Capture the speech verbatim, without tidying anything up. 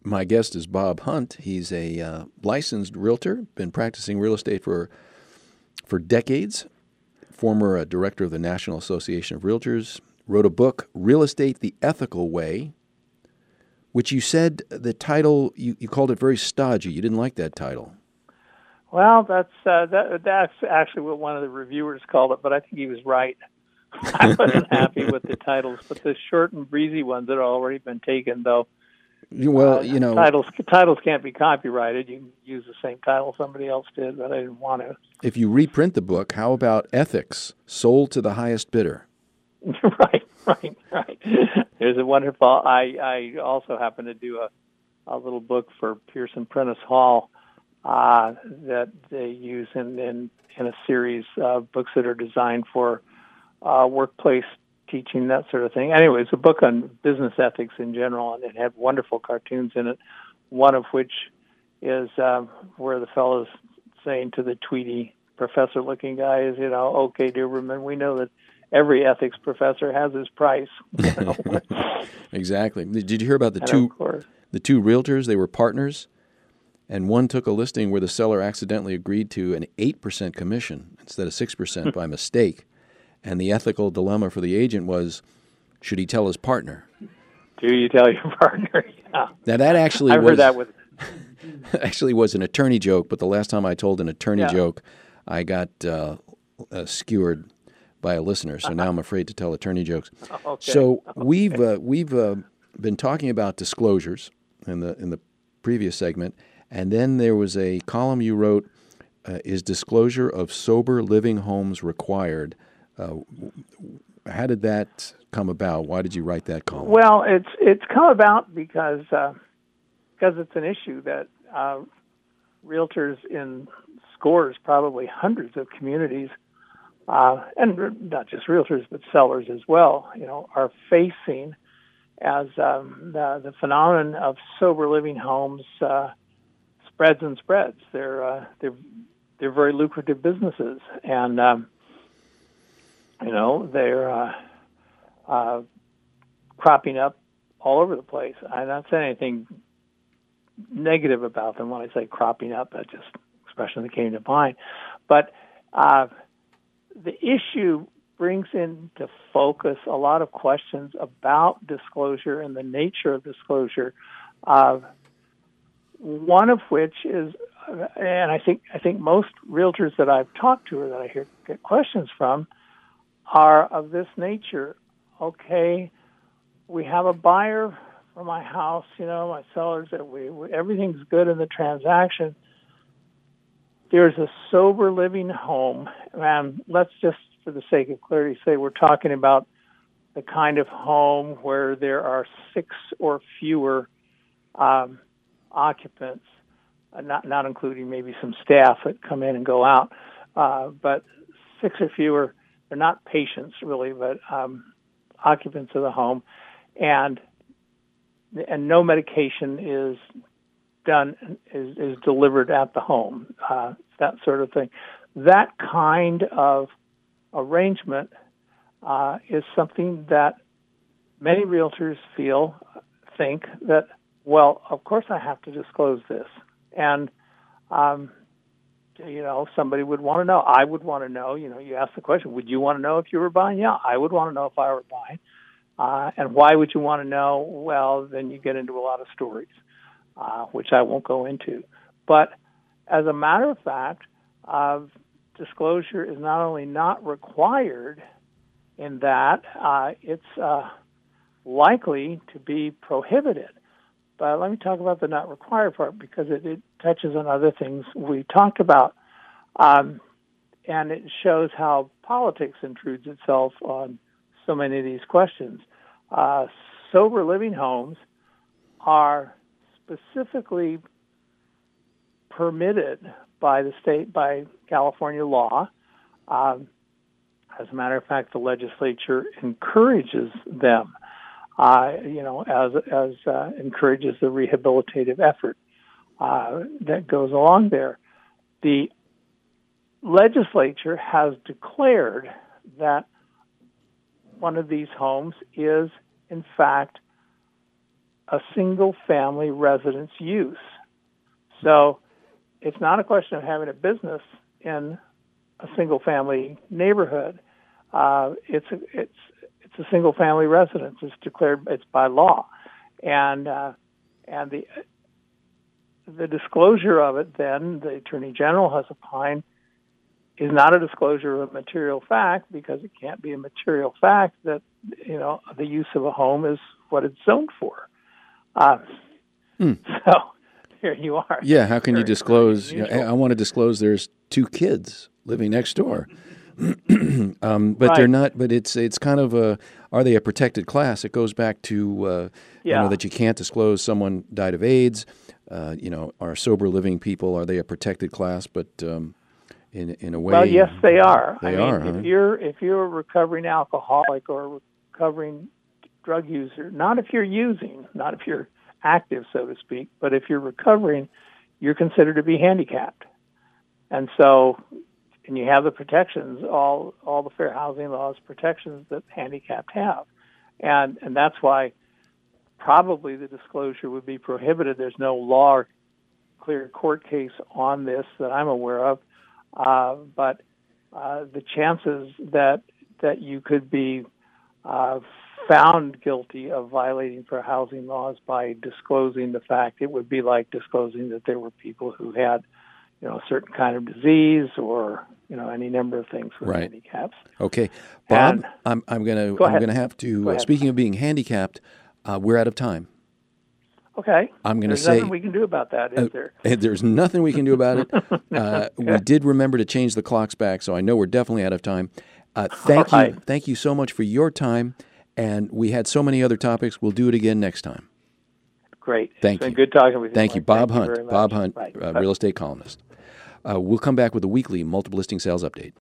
My guest is Bob Hunt. He's a uh, licensed realtor, been practicing real estate for for decades, former uh, director of the National Association of Realtors, wrote a book, Real Estate the Ethical Way, which you said the title, you, you called it very stodgy. You didn't like that title. Well, that's uh, that, that's actually what one of the reviewers called it, but I think he was right. I wasn't happy with the titles, but the short and breezy ones that have already been taken, though. Well, uh, you know, titles titles can't be copyrighted. You can use the same title somebody else did, but I didn't want to. If you reprint the book, how about Ethics, Sold to the Highest Bidder? right, right, right. There's a wonderful. I I also happen to do a a little book for Pearson Prentice Hall uh, that they use in, in in a series of books that are designed for uh, workplace teaching, that sort of thing. Anyway, it's a book on business ethics in general, and it had wonderful cartoons in it, one of which is uh, where the fellow's saying to the Tweety professor-looking guy is, you know, okay, Duberman, we know that every ethics professor has his price. You know? Exactly. Did you hear about the and two of course, the two realtors? They were partners, and one took a listing where the seller accidentally agreed to an eight percent commission instead of six percent by mistake. And the ethical dilemma for the agent was, should he tell his partner? Do you tell your partner? Yeah. Now that actually I've was heard that with actually was an attorney joke, but the last time I told an attorney Yeah. joke, I got uh, uh, skewered by a listener. So now I'm afraid to tell attorney jokes. Okay. So Okay. we've uh, we've uh, been talking about disclosures in the in the previous segment, and then there was a column you wrote: uh, "Is disclosure of sober living homes required?" Uh, how did that come about? Why did you write that column? Well, it's it's come about because uh, because it's an issue that uh, realtors in scores, probably hundreds of communities, uh, and not just realtors but sellers as well, you know, are facing as um, the, the phenomenon of sober living homes uh, spreads and spreads. They're uh, they're they're very lucrative businesses, and um, you know they're uh, uh, cropping up all over the place. I'm not saying anything negative about them when I say cropping up. That's just an expression that came to mind. But uh, the issue brings into focus a lot of questions about disclosure and the nature of disclosure. Uh, one of which is, and I think I think most realtors that I've talked to or that I hear get questions from are of this nature. Okay, we have a buyer for my house, you know, my sellers, that we, we everything's good in the transaction. There's a sober living home, and let's just, for the sake of clarity, say we're talking about the kind of home where there are six or fewer um, occupants, uh, not not including maybe some staff that come in and go out, uh, but six or fewer. They're not patients really, but um, occupants of the home, and and no medication is done is, is delivered at the home, uh, that sort of thing. That kind of arrangement uh, is something that many realtors feel, think that, well, of course I have to disclose this. And, um, you know, somebody would want to know. I would want to know, you know, you ask the question, would you want to know if you were buying? Yeah, I would want to know if I were buying. Uh, and why would you want to know? Well, then you get into a lot of stories, uh, which I won't go into. But as a matter of fact, uh, disclosure is not only not required in that, uh, it's uh, likely to be prohibited. But let me talk about the not required part because it, it touches on other things we talked about. Um, and it shows how politics intrudes itself on so many of these questions. Uh, sober living homes are specifically permitted by the state, by California law. Um, as a matter of fact, the legislature encourages them, uh, you know, as as uh, encourages the rehabilitative effort uh, that goes along there. The legislature has declared that one of these homes is, in fact, a single-family residence use. So it's not a question of having a business in a single-family neighborhood. Uh, it's a, it's it's a single-family residence. It's declared it's by law, and uh, and the the disclosure of it. Then the Attorney General has opined is not a disclosure of a material fact, because it can't be a material fact that, you know, the use of a home is what it's zoned for. Uh, hmm. So here you are. Yeah, how can Very, you disclose? You know, I want to disclose there's two kids living next door, um, but Right. they're not. But it's it's kind of a. Are they a protected class? It goes back to uh, Yeah. you know, that you can't disclose someone died of AIDS. Uh, you know, are sober living people, are they a protected class? But um, in in a way, Well, yes, they are. They I mean, are. if Huh? you're if you're a recovering alcoholic or a recovering drug user, not if you're using, not if you're active, so to speak, but if you're recovering, you're considered to be handicapped. And so, and you have the protections, all all the fair housing laws protections that handicapped have, and and that's why probably the disclosure would be prohibited. There's no law or clear court case on this that I'm aware of, uh, but uh, the chances that that you could be uh, found guilty of violating fair housing laws by disclosing the fact, it would be like disclosing that there were people who had, you know, a certain kind of disease or, you know, any number of things with Right. handicaps. Okay, Bob, And- I'm I'm gonna Go I'm ahead. gonna have to. Go Uh, ahead. speaking of being handicapped, uh, we're out of time. Okay. I'm gonna There's say nothing we can do about that, is uh, there? and there's nothing we can do about it. Uh, we did remember to change the clocks back, so I know we're definitely out of time. Uh, thank All you, right. thank you so much for your time, and we had so many other topics. We'll do it again next time. Great. Thank it's you. been good talking with you. Thank you, Mike. Bob Thank you Hunt. very much. Bob Hunt, Right. uh, Bye. real estate columnist. Uh, we'll come back with a weekly multiple listing sales update.